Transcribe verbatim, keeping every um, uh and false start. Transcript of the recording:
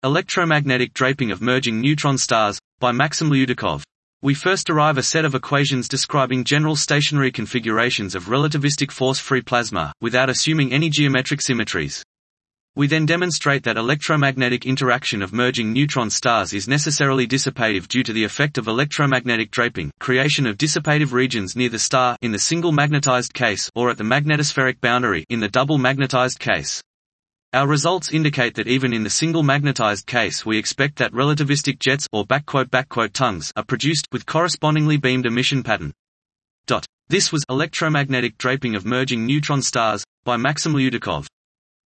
Electromagnetic draping of merging neutron stars, by Maxim Lyudakov. We first derive a set of equations describing general stationary configurations of relativistic force-free plasma, without assuming any geometric symmetries. We then demonstrate that electromagnetic interaction of merging neutron stars is necessarily dissipative due to the effect of electromagnetic draping, creation of dissipative regions near the star in the single magnetized case or at the magnetospheric boundary in the double magnetized case. Our results indicate that even in the single magnetized case we expect that relativistic jets or tongues are produced with correspondingly beamed emission pattern. This was electromagnetic draping of merging neutron stars by Maxim Lyudakov.